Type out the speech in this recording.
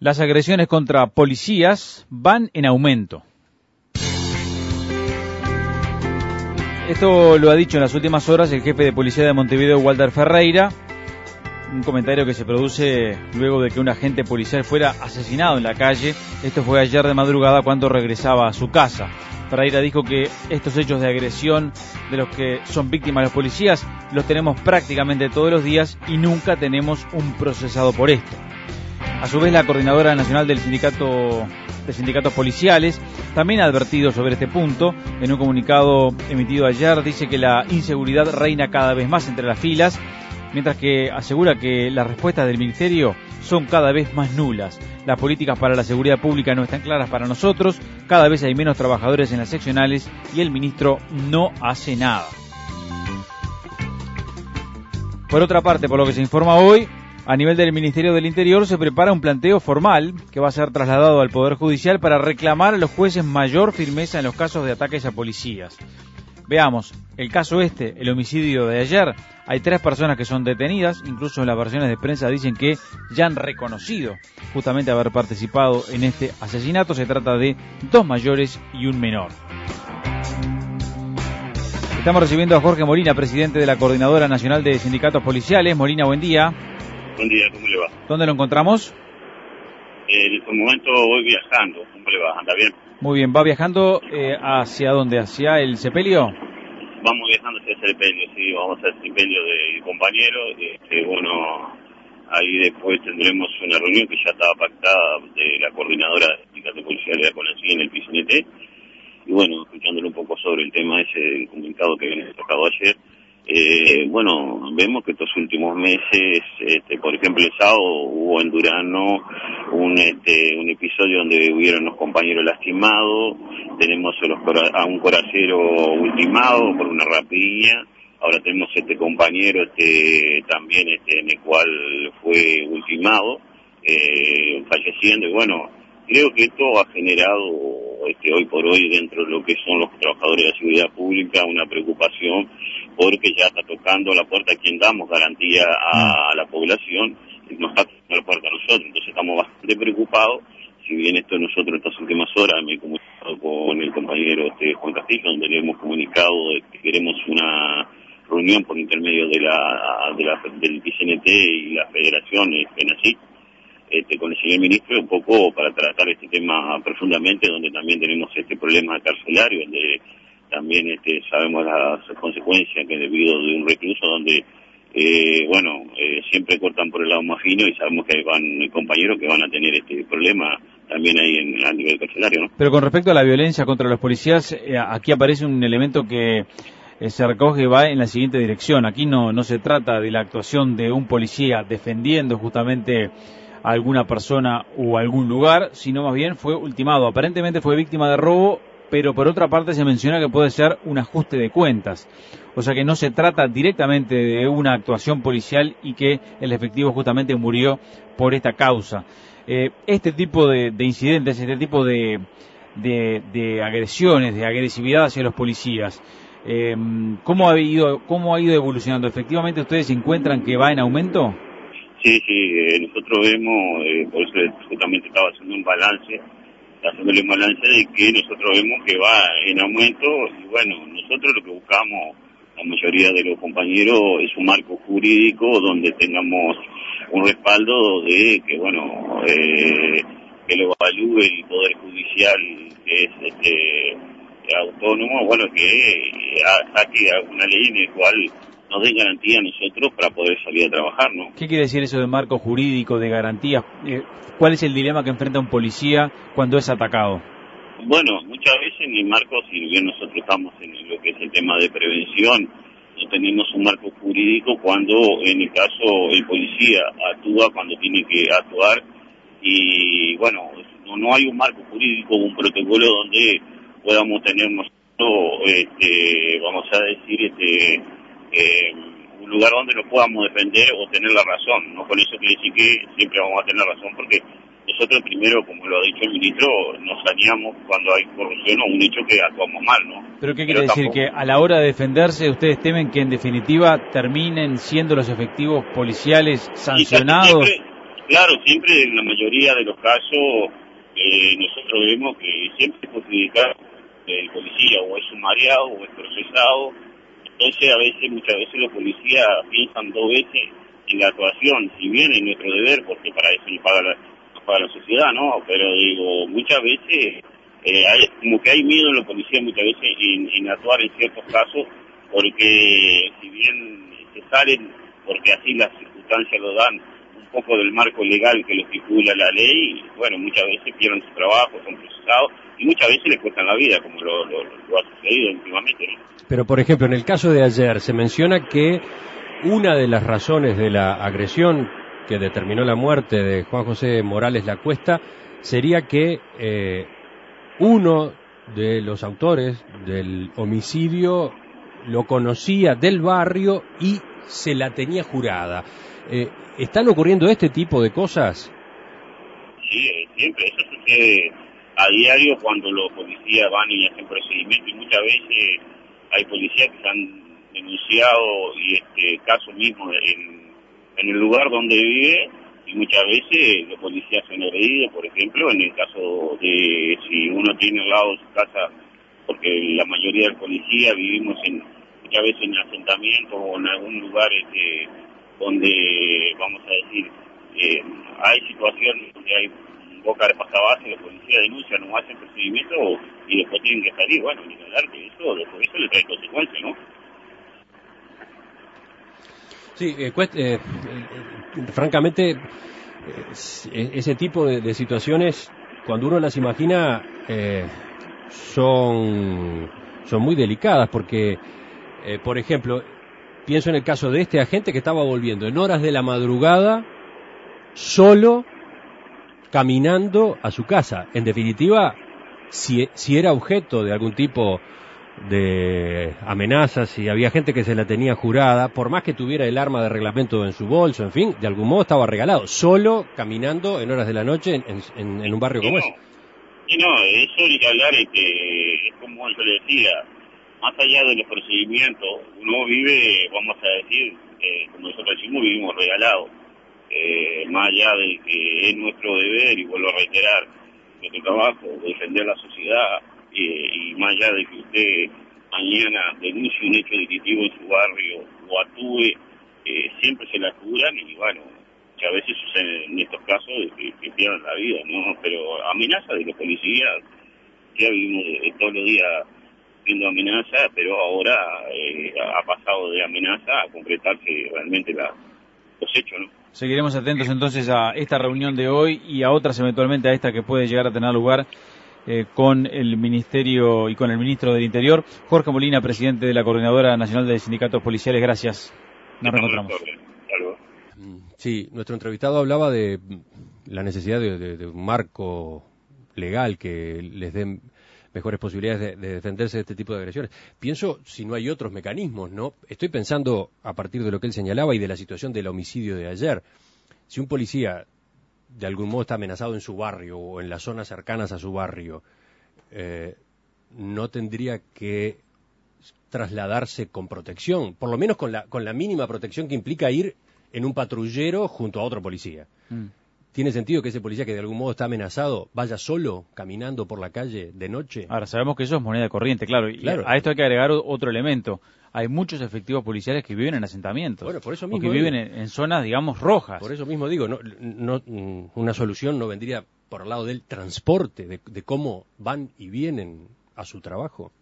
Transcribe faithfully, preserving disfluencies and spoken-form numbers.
Las agresiones contra policías van en aumento. Esto lo ha dicho en las últimas horas el jefe de policía de Montevideo, Walter Ferreira, un comentario que se produce luego de que un agente policial fuera asesinado en la calle. Esto fue ayer de madrugada cuando regresaba a su casa. Ferreira dijo que estos hechos de agresión de los que son víctimas los policías los tenemos prácticamente todos los días y nunca tenemos un procesado por esto. A su vez, la coordinadora nacional del sindicato de sindicatos policiales también ha advertido sobre este punto. En un comunicado emitido ayer dice que la inseguridad reina cada vez más entre las filas, mientras que asegura que las respuestas del Ministerio son cada vez más nulas. Las políticas para la seguridad pública no están claras para nosotros, cada vez hay menos trabajadores en las seccionales y el ministro no hace nada. Por otra parte, por lo que se informa hoy, a nivel del Ministerio del Interior se prepara un planteo formal que va a ser trasladado al Poder Judicial para reclamar a los jueces mayor firmeza en los casos de ataques a policías. Veamos, el caso este, el homicidio de ayer, hay tres personas que son detenidas, incluso en las versiones de prensa dicen que ya han reconocido justamente haber participado en este asesinato. Se trata de dos mayores y un menor. Estamos recibiendo a Jorge Molina, presidente de la Coordinadora Nacional de Sindicatos Policiales. Molina, buen día. Buen día, ¿cómo le va? ¿Dónde lo encontramos? Eh, en este momento voy viajando, ¿cómo le va? ¿Anda bien? Muy bien, ¿va viajando eh, hacia dónde? ¿Hacia el sepelio? Vamos viajando hacia el sepelio, sí, vamos al sepelio de compañeros. Este, bueno, ahí después tendremos una reunión que ya estaba pactada de la coordinadora de sindicatos policiales de la CONACYT en el P I C N T. Y bueno, escuchándole un poco sobre el tema ese del comunicado que viene tocado ayer. Eh, bueno, vemos que estos últimos meses, este, por ejemplo el sábado hubo en Durano un este, un episodio donde hubieron unos compañeros lastimados, tenemos a, los, a un coracero ultimado por una rapiña, ahora tenemos este compañero este también este en el cual fue ultimado, eh, falleciendo, y bueno, creo que esto ha generado este, hoy por hoy dentro de lo que son los trabajadores de la seguridad pública una preocupación, porque ya está tocando la puerta a quien damos garantía a, a la población, nos está tocando la puerta a nosotros, entonces estamos bastante preocupados. Si bien esto nosotros estas últimas horas me he comunicado con el compañero este, Juan Castillo, donde le hemos comunicado que queremos una reunión por intermedio de la, de la del P C N T y la Federación FENACYT, Este, con el señor ministro, un poco para tratar este tema profundamente, donde también tenemos este problema carcelario, donde también este, sabemos las consecuencias que debido de un recluso donde, eh, bueno, eh, siempre cortan por el lado más fino y sabemos que van compañeros que van a tener este problema también ahí en, a nivel carcelario, ¿no? Pero con respecto a la violencia contra los policías, eh, aquí aparece un elemento que eh, se recoge y va en la siguiente dirección. Aquí no, no se trata de la actuación de un policía defendiendo justamente a alguna persona o algún lugar, sino más bien fue ultimado. Aparentemente fue víctima de robo, pero por otra parte se menciona que puede ser un ajuste de cuentas. O sea que no se trata directamente de una actuación policial y que el efectivo justamente murió por esta causa. Eh, este tipo de, de incidentes, este tipo de, de, de agresiones, de agresividad hacia los policías, eh, ¿cómo ha ido, cómo ha ido evolucionando? ¿Efectivamente ustedes encuentran que va en aumento? Sí, sí, eh, nosotros vemos, eh, por eso justamente estaba haciendo un balance, haciéndole un balance de que nosotros vemos que va en aumento, y bueno, nosotros lo que buscamos, la mayoría de los compañeros, es un marco jurídico donde tengamos un respaldo de que, bueno, eh, que lo evalúe el Poder Judicial, que es este autónomo, bueno, que eh, saque alguna ley en el cual nos den garantía a nosotros para poder salir a trabajar, ¿no? ¿Qué quiere decir eso de marco jurídico, de garantías? Eh, ¿Cuál es el dilema que enfrenta un policía cuando es atacado? Bueno, muchas veces en el marco, si bien nosotros estamos en lo que es el tema de prevención, no tenemos un marco jurídico cuando, en el caso, el policía actúa cuando tiene que actuar, y bueno, no, no hay un marco jurídico, un protocolo donde podamos tener nosotros, este, vamos a decir, este... Eh, un lugar donde nos podamos defender o tener la razón. No con eso quiere decir que siempre vamos a tener razón, porque nosotros primero, como lo ha dicho el ministro, nos saneamos cuando hay corrupción o un hecho que actuamos mal, ¿no? ¿Pero qué quiere Pero decir? Tampoco... Que a la hora de defenderse ustedes temen que en definitiva terminen siendo los efectivos policiales sancionados. Siempre, claro, siempre en la mayoría de los casos eh, nosotros vemos que siempre es perjudicar el policía, o es sumariado o es procesado. Entonces a veces, muchas veces los policías piensan dos veces en la actuación, si bien es nuestro deber, porque para eso nos paga la, nos paga la sociedad, ¿no? Pero digo, muchas veces eh, hay, como que hay miedo en los policías muchas veces en, en actuar en ciertos casos, porque si bien se salen, porque así las circunstancias lo dan, un poco del marco legal que lo estipula la ley, bueno, muchas veces pierden su trabajo, son procesados, y muchas veces les cuestan la vida, como lo, lo, lo ha sucedido últimamente, ¿no? Pero, por ejemplo, en el caso de ayer se menciona que una de las razones de la agresión que determinó la muerte de Juan José Morales Lacuesta sería que eh, uno de los autores del homicidio lo conocía del barrio y se la tenía jurada. Eh, ¿Están ocurriendo este tipo de cosas? Sí, siempre. Eso sucede a diario cuando los policías van y hacen procedimientos, y muchas veces hay policías que han denunciado y este caso mismo en, en el lugar donde vive, y muchas veces los policías son agredidos, por ejemplo, en el caso de si uno tiene al lado de su casa, porque la mayoría del policía vivimos en muchas veces en asentamientos o en algún lugar este, donde, vamos a decir, eh, hay situaciones donde hay boca de pasabase, los policías denuncian, no hacen procedimiento y después tienen que salir. Bueno, ni hablar que eso, después eso le trae consecuencias, ¿no? Sí, eh, cuest- eh, eh, francamente, eh, ese tipo de, de situaciones, cuando uno las imagina, eh, son, son muy delicadas, porque, eh, por ejemplo, pienso en el caso de este agente que estaba volviendo en horas de la madrugada, solo, caminando a su casa. En definitiva, si, si era objeto de algún tipo de amenazas, si había gente que se la tenía jurada, por más que tuviera el arma de reglamento en su bolso, en fin, de algún modo estaba regalado, solo caminando en horas de la noche en, en, en un barrio como no, ese. Y no, eso ni que hablar, es que es como yo le decía, más allá de los procedimientos, uno vive, vamos a decir, eh, como nosotros decimos, vivimos regalados. Eh, más allá de que es nuestro deber, y vuelvo a reiterar, nuestro trabajo, defender la sociedad, eh, y más allá de que usted mañana denuncie un hecho delictivo en su barrio o actúe, eh, siempre se la curan, y bueno, que a veces sucede en estos casos de que, que pierdan la vida, ¿no? Pero amenaza de los policías, ya vivimos de, de todos los días viendo amenaza, pero ahora eh, ha pasado de amenaza a concretarse realmente la, los hechos, ¿no? Seguiremos atentos entonces a esta reunión de hoy y a otras eventualmente, a esta que puede llegar a tener lugar eh, con el Ministerio y con el Ministro del Interior. Jorge Molina, presidente de la Coordinadora Nacional de Sindicatos Policiales, gracias. Nos reencontramos. Sí, nuestro entrevistado hablaba de la necesidad de, de, de un marco legal que les dé mejores posibilidades de, de defenderse de este tipo de agresiones. Pienso si no hay otros mecanismos, ¿no? Estoy pensando a partir de lo que él señalaba y de la situación del homicidio de ayer. Si un policía de algún modo está amenazado en su barrio o en las zonas cercanas a su barrio, eh, no tendría que trasladarse con protección, por lo menos con la, con la mínima protección que implica ir en un patrullero junto a otro policía. Mm. ¿Tiene sentido que ese policía que de algún modo está amenazado vaya solo caminando por la calle de noche? Ahora, sabemos que eso es moneda corriente, claro. Y claro. A esto hay que agregar otro elemento. Hay muchos efectivos policiales que viven en asentamientos. Bueno, por eso mismo. O que viven en, en zonas, digamos, rojas. Por eso mismo digo, no, no, una solución no vendría por el lado del transporte, de, de cómo van y vienen a su trabajo.